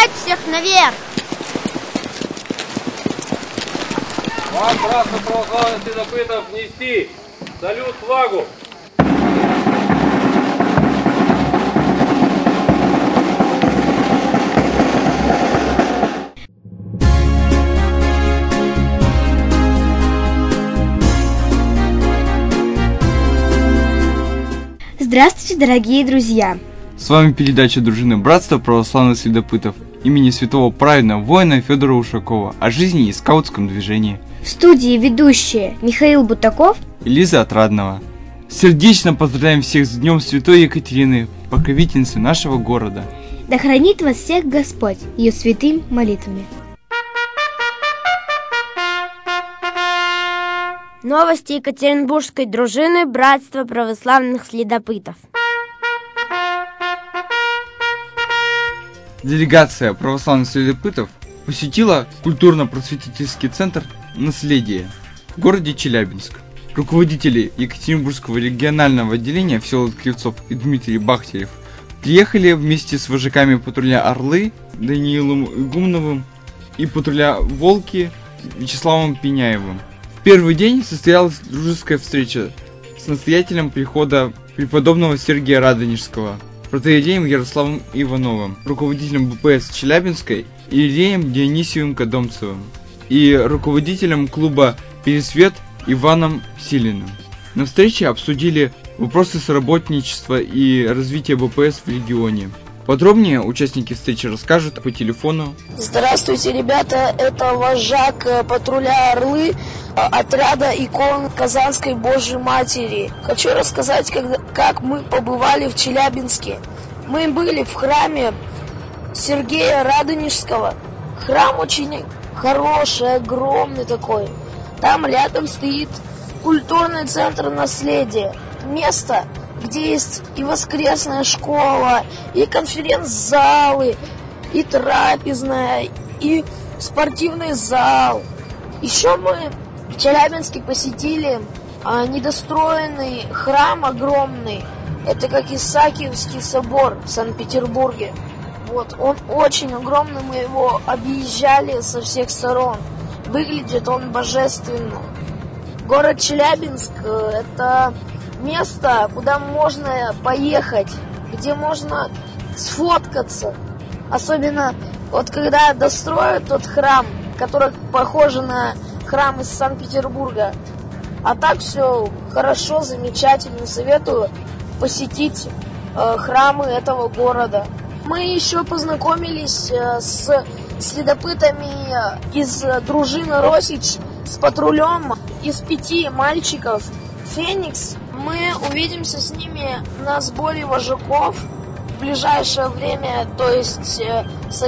Поднять всех наверх! Вам, братство православных следопытов, нести салют флагу! Здравствуйте, дорогие друзья! С вами передача дружины Братства православных следопытов имени святого праведного воина Федора Ушакова о жизни и скаутском движении. В студии ведущие Михаил Бутаков и Лиза Отрадного. Сердечно поздравляем всех с Днем Святой Екатерины, покровительницы нашего города. Да хранит вас всех Господь ее святыми молитвами. Новости Екатеринбургской дружины Братства православных следопытов. Делегация православных следопытов посетила культурно-просветительский центр «Наследие» в городе Челябинск. Руководители Екатеринбургского регионального отделения Всеволод Кривцов и Дмитрий Бахтерев приехали вместе с вожаками патруля «Орлы» Даниилом Игумновым и патруля «Волки» Вячеславом Пеняевым. В первый день состоялась дружеская встреча с настоятелем прихода преподобного Сергия Радонежского, протоиереем Ярославом Ивановым, руководителем БПС Челябинской иереем Дионисием Кодомцевым и руководителем клуба «Пересвет» Иваном Силиным. На встрече обсудили вопросы соработничества и развития БПС в регионе. Подробнее участники встречи расскажут по телефону. Здравствуйте, ребята, это вожак патруля «Орлы» отряда икон Казанской Божьей Матери. Хочу рассказать, как мы побывали в Челябинске. Мы были в храме Сергия Радонежского. Храм очень хороший, огромный такой. Там рядом стоит культурный центр «Наследие». Место, где есть и воскресная школа, и конференц-залы, и трапезная, и спортивный зал. Еще мы в Челябинске посетили недостроенный храм огромный. Это как Исаакиевский собор в Санкт-Петербурге. Вот, он очень огромный, мы его объезжали со всех сторон. Выглядит он божественно. Город Челябинск – это место, куда можно поехать, где можно сфоткаться. Особенно вот когда достроят тот храм, который похож на храм из Санкт-Петербурга. А так все хорошо, замечательно. Советую посетить храмы этого города. Мы еще познакомились с следопытами из дружины Росич, с патрулем из 5 мальчиков «Феникс». Мы увидимся с ними на сборе вожаков в ближайшее время, то есть с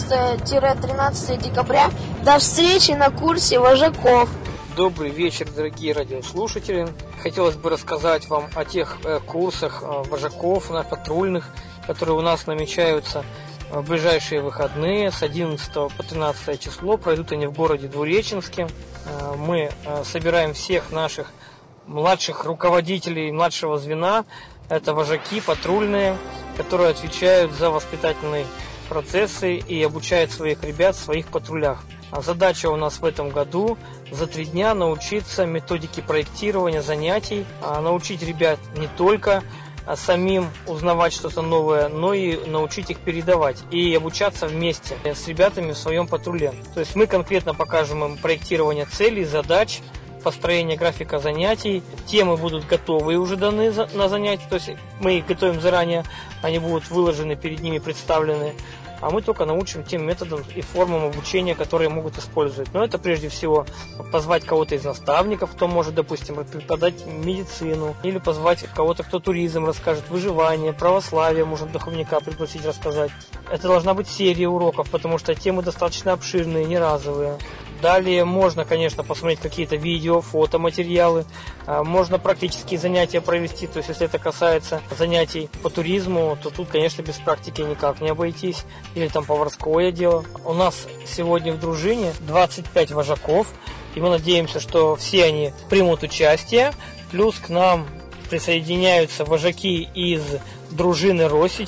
11-13 декабря. До встречи на курсе вожаков. Добрый вечер, дорогие радиослушатели. Хотелось бы рассказать вам о тех курсах вожаков, патрульных, которые у нас намечаются в ближайшие выходные с 11 по 13 число. Пройдут они в городе Двуреченске. Мы собираем всех наших младших руководителей младшего звена. Это вожаки патрульные, которые отвечают за воспитательные процессы и обучают своих ребят в своих патрулях. А задача у нас в этом году за 3 дня научиться методике проектирования занятий, научить ребят не только самим узнавать что-то новое, но и научить их передавать и обучаться вместе с ребятами в своем патруле. То есть мы конкретно покажем им проектирование целей, задач, построение графика занятий. Темы будут готовы и уже даны на занятия, то есть мы их готовим заранее, они будут выложены перед ними, представлены. А мы только научим тем методам и формам обучения, которые могут использовать. Но это прежде всего позвать кого-то из наставников, кто может, допустим, преподать медицину, или позвать кого-то, кто туризм расскажет, выживание, православие, можно духовника пригласить рассказать. Это должна быть серия уроков, потому что темы достаточно обширные, не разовые. Далее можно, конечно, посмотреть какие-то видео, фотоматериалы, можно практические занятия провести, то есть если это касается занятий по туризму, то тут, конечно, без практики никак не обойтись, или там поварское дело. У нас сегодня в дружине 25 вожаков, и мы надеемся, что все они примут участие, плюс к нам присоединяются вожаки из дружины Росич,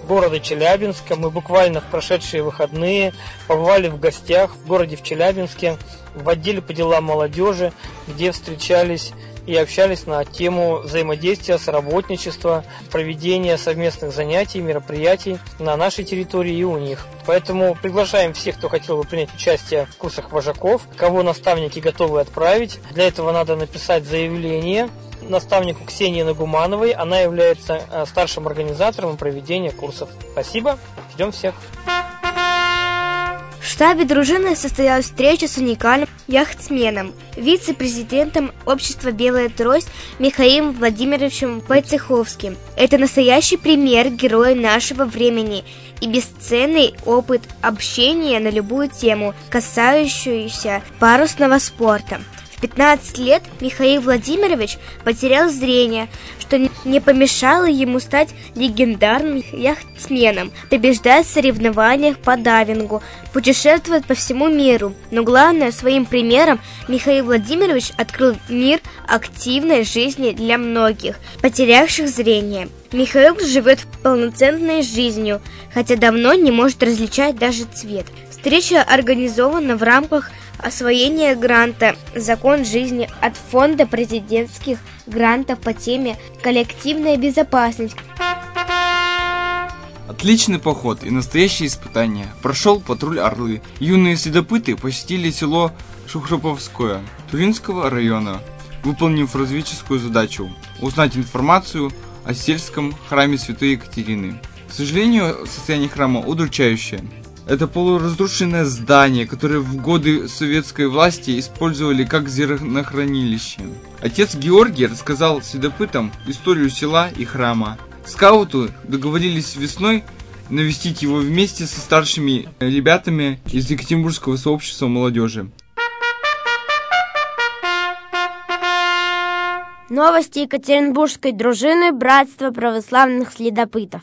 города Челябинска. Мы буквально в прошедшие выходные побывали в гостях в городе Челябинске, в отделе по делам молодежи, где встречались и общались на тему взаимодействия, соработничества, проведения совместных занятий, мероприятий на нашей территории и у них. Поэтому приглашаем всех, кто хотел бы принять участие в курсах вожаков, кого наставники готовы отправить. Для этого надо написать заявление наставнику Ксении Нагумановой. Она является старшим организатором проведения курсов. Спасибо, ждем всех. В штабе дружины состоялась встреча с уникальным яхтсменом, вице-президентом общества «Белая трость» Михаилом Владимировичем Войцеховским. Это настоящий пример героя нашего времени и бесценный опыт общения на любую тему, касающуюся парусного спорта. В 15 лет Михаил Владимирович потерял зрение, что не помешало ему стать легендарным яхтсменом, побеждать в соревнованиях по дайвингу, путешествовать по всему миру. Но главное, своим примером Михаил Владимирович открыл мир активной жизни для многих, потерявших зрение. Михаил живет полноценной жизнью, хотя давно не может различать даже цвет. Встреча организована в рамках освоения гранта «Закон жизни» от Фонда президентских грантов по теме «Коллективная безопасность». Отличный поход и настоящие испытания прошел патруль «Орлы». Юные следопыты посетили село Шухроповское Тулинского района, выполнив разведческую задачу – узнать информацию о сельском храме Святой Екатерины. К сожалению, состояние храма удручающее. Это полуразрушенное здание, которое в годы советской власти использовали как зернохранилище. Отец Георгий рассказал следопытам историю села и храма. Скауты договорились весной навестить его вместе со старшими ребятами из Екатеринбургского сообщества молодежи. Новости Екатеринбургской дружины Братства православных следопытов.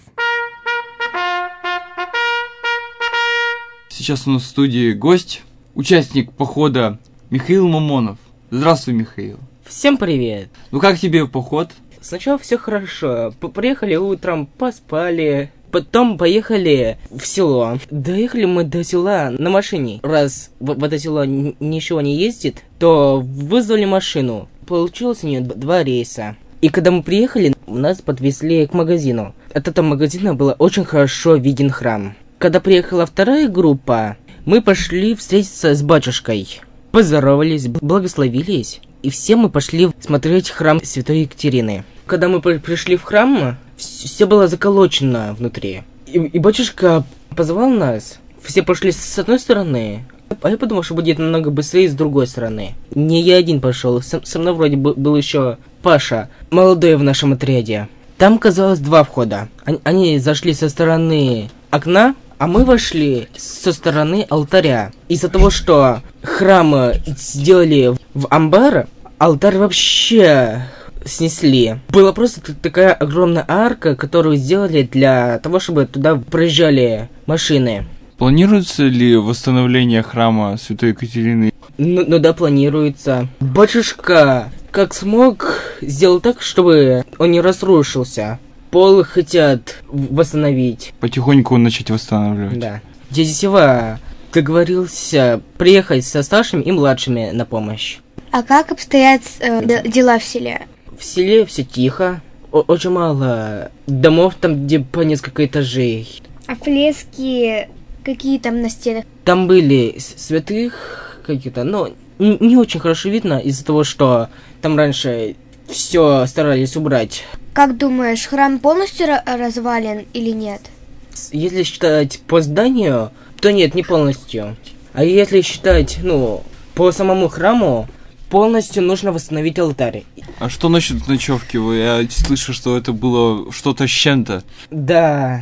Сейчас у нас в студии гость, участник похода Михаил Мамонов. Здравствуй, Михаил. Всем привет. Ну как тебе поход? Сначала все хорошо. Приехали утром, поспали. Потом поехали в село. Доехали мы до села на машине. Раз в это село ничего не ездит, то вызвали машину. Получилось у нее 2 рейса. И когда мы приехали, нас подвезли к магазину. От этого магазина было очень хорошо виден храм. Когда приехала вторая группа, мы пошли встретиться с батюшкой. Поздоровались, благословились. И все мы пошли смотреть храм Святой Екатерины. Когда мы пришли в храм, все было заколочено внутри. И батюшка позвал нас. Все пошли с одной стороны, а я подумал, что будет намного быстрее с другой стороны. Не я один пошел, со мной вроде был еще Паша, молодой в нашем отряде. Там казалось 2 входа. Они зашли со стороны окна, а мы вошли со стороны алтаря. Из-за того, что храм сделали в амбар, алтарь вообще снесли. Была просто такая огромная арка, которую сделали для того, чтобы туда проезжали машины. Планируется ли восстановление храма Святой Екатерины? Ну да, планируется. Батюшка, как смог, сделал так, чтобы он не разрушился. Пол хотят восстановить. Потихоньку начать восстанавливать. Да. Дядя Сева договорился приехать со старшими и младшими на помощь. А как обстоят дела в селе? В селе все тихо. Очень мало домов там, где по несколько этажей. А фрески какие там на стенах? Там были святых какие-то, но не очень хорошо видно из-за того, что там раньше все старались убрать. Как думаешь, храм полностью развален или нет? Если считать по зданию, то нет, не полностью. А если считать, по самому храму, полностью нужно восстановить алтарь. А что насчет ночевки? Я слышу, что это было что-то с чем-то. Да,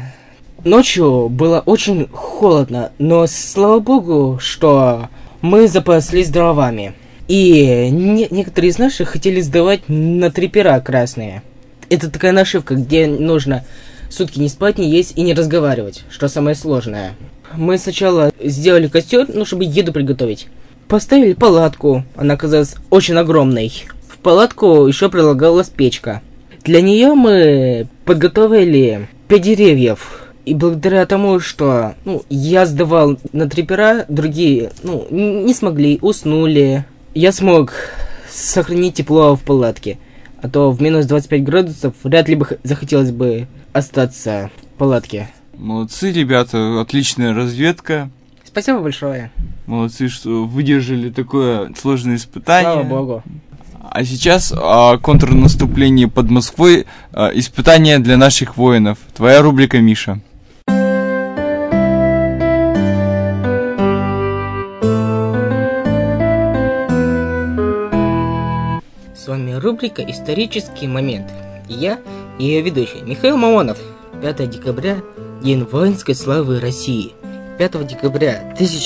ночью было очень холодно, но слава богу, что мы запаслись дровами. И некоторые из наших хотели сдавать на 3 пера красные. Это такая нашивка, где нужно сутки не спать, не есть и не разговаривать, что самое сложное. Мы сначала сделали костер, чтобы еду приготовить. Поставили палатку, она оказалась очень огромной. В палатку еще прилагалась печка. Для нее мы подготовили 5 деревьев И благодаря тому, что я сдавал на 3 пера, другие не смогли, уснули. Я смог сохранить тепло в палатке. А то в минус 25 градусов вряд ли бы захотелось бы остаться в палатке. Молодцы, ребята, отличная разведка. Спасибо большое. Молодцы, что выдержали такое сложное испытание. Слава богу. А сейчас о контрнаступлении под Москвой, испытание для наших воинов. Твоя рубрика, Миша. С вами рубрика «Исторический момент». И я, ее ведущий, Михаил Мамонов. 5 декабря – День воинской славы России. 5 декабря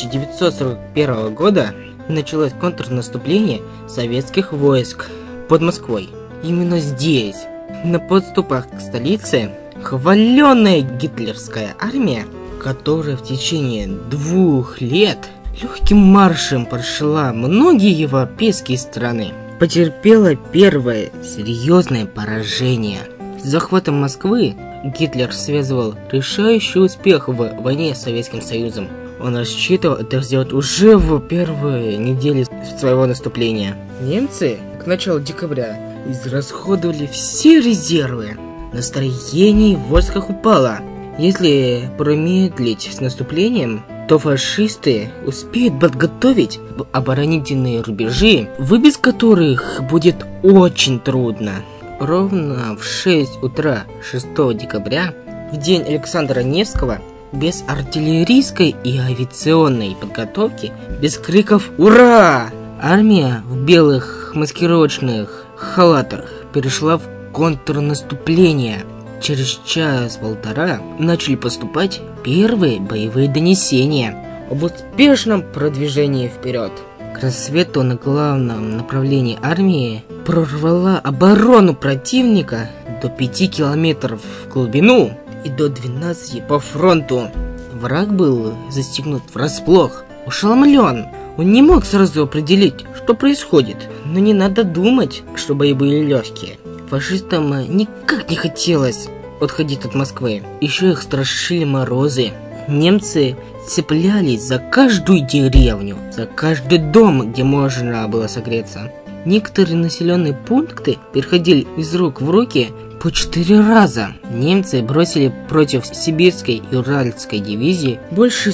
1941 года началось контрнаступление советских войск под Москвой. Именно здесь, на подступах к столице, хваленная гитлерская армия, которая в течение 2 лет легким маршем прошла многие европейские страны, потерпела первое серьезное поражение. С захватом Москвы Гитлер связывал решающий успех в войне с Советским Союзом. Он рассчитывал это сделать уже в первые недели своего наступления. Немцы к началу декабря израсходовали все резервы. Настроение в войсках упало. Если промедлить с наступлением, то фашисты успеют подготовить оборонительные рубежи, выбить которых будет очень трудно. Ровно в 6 утра 6 декабря, в день Александра Невского, без артиллерийской и авиационной подготовки, без криков «Ура!», армия в белых маскировочных халатах перешла в контрнаступление. Через час-полтора начали поступать первые боевые донесения об успешном продвижении вперед. К рассвету на главном направлении армии прорвала оборону противника до 5 километров в глубину и до 12 по фронту. Враг был застигнут врасплох, ошеломлен. Он не мог сразу определить, что происходит. Но не надо думать, что бои были легкие. Фашистам никак не хотелось отходить от Москвы. Еще их страшили морозы. Немцы цеплялись за каждую деревню, за каждый дом, где можно было согреться. Некоторые населенные пункты переходили из рук в руки по 4 раза. Немцы бросили против сибирской и уральской дивизии больше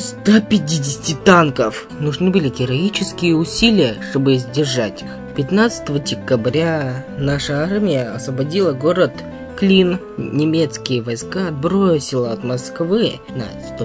150 танков. Нужны были героические усилия, чтобы сдержать их. 15 декабря наша армия освободила город Клин. Немецкие войска отбросило от Москвы на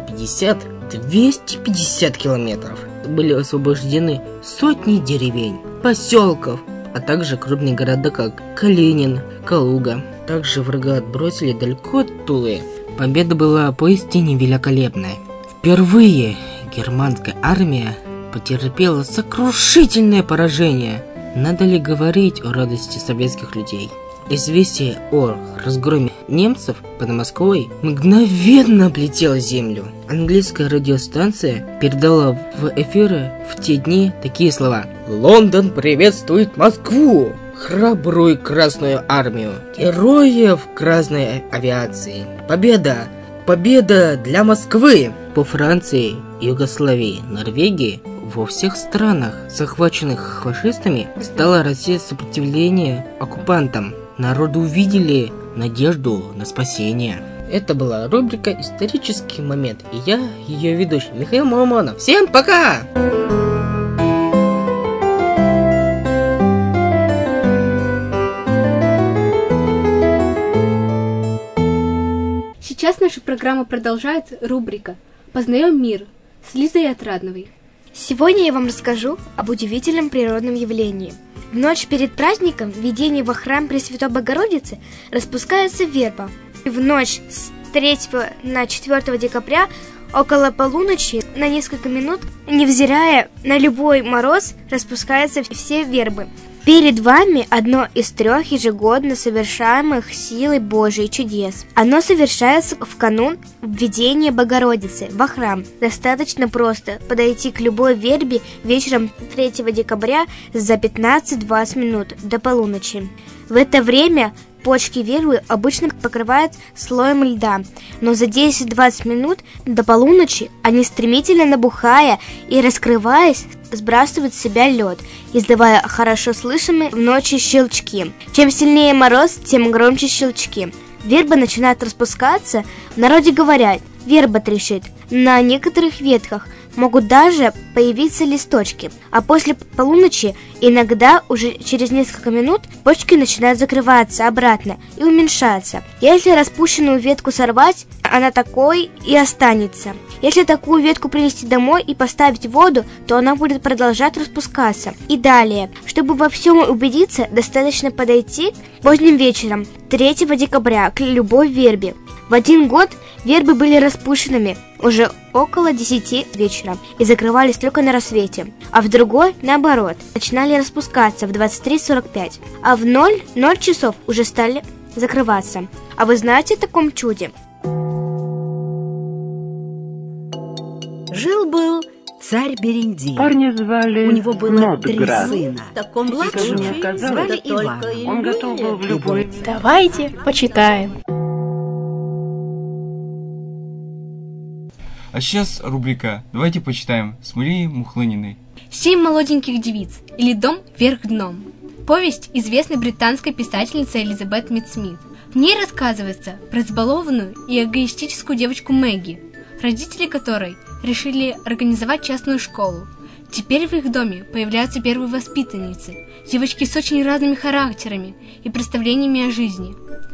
150-250 километров. Были освобождены сотни деревень, поселков, а также крупные города, как Калинин, Калуга. Также врага отбросили далеко от Тулы. Победа была поистине великолепной. Впервые германская армия потерпела сокрушительное поражение. Надо ли говорить о радости советских людей? Известие о разгроме немцев под Москвой мгновенно облетело землю. Английская радиостанция передала в эфиры в те дни такие слова: «Лондон приветствует Москву, храбрую Красную армию, героев красной авиации. Победа! Победа для Москвы!» По Франции, Югославии, Норвегии, во всех странах, захваченных фашистами, стала Россия сопротивление оккупантам. Народу увидели надежду на спасение. Это была рубрика «Исторический момент», и я, ее ведущий, Михаил Мамонов. Всем пока! Сейчас наша программа продолжает рубрика «Познаем мир» с Лизой Отрадновой. Сегодня я вам расскажу об удивительном природном явлении. В ночь перед праздником введения во храм Пресвятой Богородицы распускается верба. И в ночь с 3 на 4 декабря около полуночи на несколько минут, невзирая на любой мороз, распускаются все вербы. Перед вами одно из 3 ежегодно совершаемых силой Божией чудес. Оно совершается в канун введения Богородицы во храм. Достаточно просто подойти к любой вербе вечером 3 декабря за 15-20 минут до полуночи. В это время почки вербы обычно покрывают слоем льда, но за 10-20 минут до полуночи они, стремительно набухая и раскрываясь, сбрасывают с себя лед, издавая хорошо слышимые в ночи щелчки. Чем сильнее мороз, тем громче щелчки. Верба начинает распускаться, в народе говорят «верба трещит». На некоторых ветках могут даже появиться листочки, а после полуночи иногда уже через несколько минут почки начинают закрываться обратно и уменьшаться. Если распущенную ветку сорвать, она такой и останется. Если такую ветку принести домой и поставить в воду, то она будет продолжать распускаться. И далее. Чтобы во всем убедиться, достаточно подойти поздним вечером 3 декабря к любой вербе. В один год вербы были распущенными уже около 10 вечера и закрывались только на рассвете, а в другой, наоборот, начинали распускаться в 23:45, а в 0 часов уже стали закрываться. А вы знаете о таком чуде? Жил-был царь Берендей. Парня звали У него было 3 Нодград. сына. Младшего звали Иван. Он готов был в любой... Давайте почитаем. А сейчас рубрика «Давайте почитаем» с Марией Мухлыниной. 7 молоденьких девиц или «Дом вверх дном». Повесть известной британской писательницы Элизабет Мид Смит. В ней рассказывается про избалованную и эгоистическую девочку Мэгги, родители которой решили организовать частную школу. Теперь в их доме появляются первые воспитанницы, девочки с очень разными характерами и представлениями о жизни.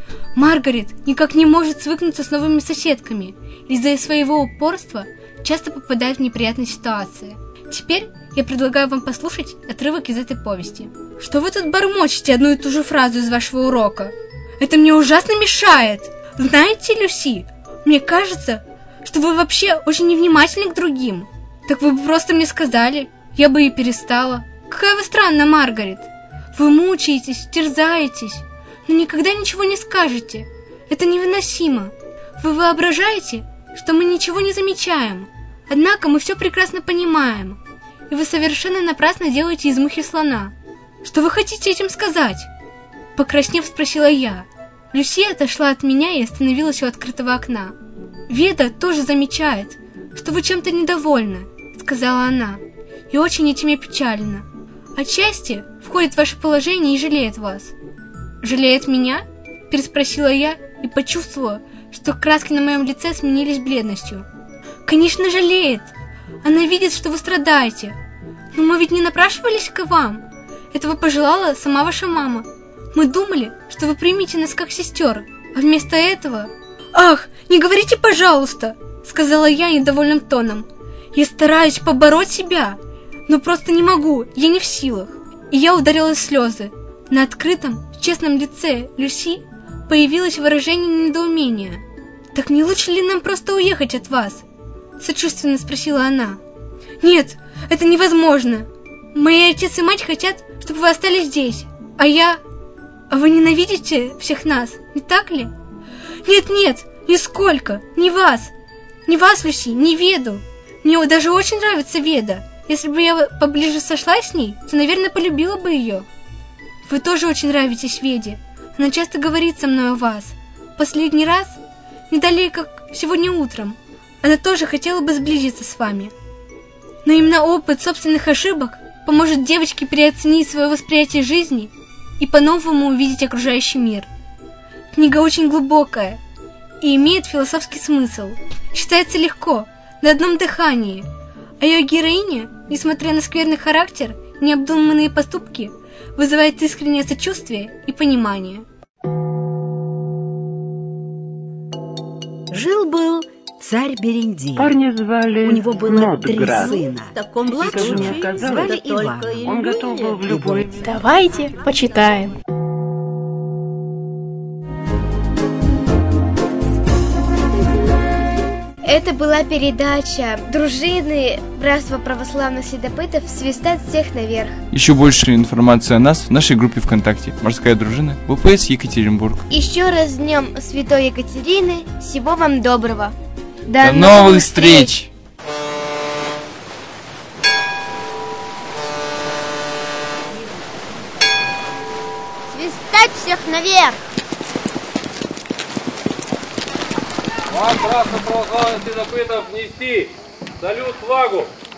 Маргарет никак не может свыкнуться с новыми соседками, из-за своего упорства часто попадает в неприятные ситуации. Теперь я предлагаю вам послушать отрывок из этой повести. Что вы тут бормочете одну и ту же фразу из вашего урока? Это мне ужасно мешает. Знаете, Люси, мне кажется, что вы вообще очень невнимательны к другим. Так вы бы просто мне сказали, я бы и перестала. Какая вы странная, Маргарет. Вы мучаетесь, терзаетесь, но никогда ничего не скажете. Это невыносимо. Вы воображаете, что мы ничего не замечаем. Однако мы все прекрасно понимаем. И вы совершенно напрасно делаете из мухи слона. Что вы хотите этим сказать? Покраснев, спросила я. Люси отошла от меня и остановилась у открытого окна. Веда тоже замечает, что вы чем-то недовольны, сказала она, и очень этим печально. Отчасти входит в ваше положение и жалеет вас. Жалеет меня? Переспросила я и почувствовала, что краски на моем лице сменились бледностью. Конечно, жалеет. Она видит, что вы страдаете. Но мы ведь не напрашивались к вам. Этого пожелала сама ваша мама. Мы думали, что вы примете нас как сестер, а вместо этого... «Ах, не говорите, пожалуйста!» сказала я недовольным тоном. «Я стараюсь побороть себя, но просто не могу, я не в силах». И я ударилась в слезы. На открытом, честном лице Люси появилось выражение недоумения. «Так не лучше ли нам просто уехать от вас?» сочувственно спросила она. «Нет, это невозможно. Мои отец и мать хотят, чтобы вы остались здесь, а я... А вы ненавидите всех нас, не так ли?» «Нет, нисколько, не вас, Люси, не Веду. Мне даже очень нравится Веда. Если бы я поближе сошлась с ней, то, наверное, полюбила бы ее. Вы тоже очень нравитесь Веде. Она часто говорит со мной о вас. Последний раз, не далее, как сегодня утром, она тоже хотела бы сблизиться с вами. Но именно опыт собственных ошибок поможет девочке переоценить свое восприятие жизни и по-новому увидеть окружающий мир. Книга очень глубокая и имеет философский смысл. Читается легко, на одном дыхании, а ее героиня, несмотря на скверный характер и необдуманные поступки, вызывает искреннее сочувствие и понимание. Жил-был царь Берендей. Парня звали У него было 3 Нодград. сына. Младшего звали Иван. Он готов был в любой... Давайте почитаем. Это была передача дружины Братства православных следопытов «Свистать всех наверх». Еще больше информации о нас в нашей группе ВКонтакте «Морская дружина» ВПС Екатеринбург. Еще раз с Днем Святой Екатерины. Всего вам доброго. До новых встреч! Свистать всех наверх! Вам, красных православных следопытов, нести салют флагу.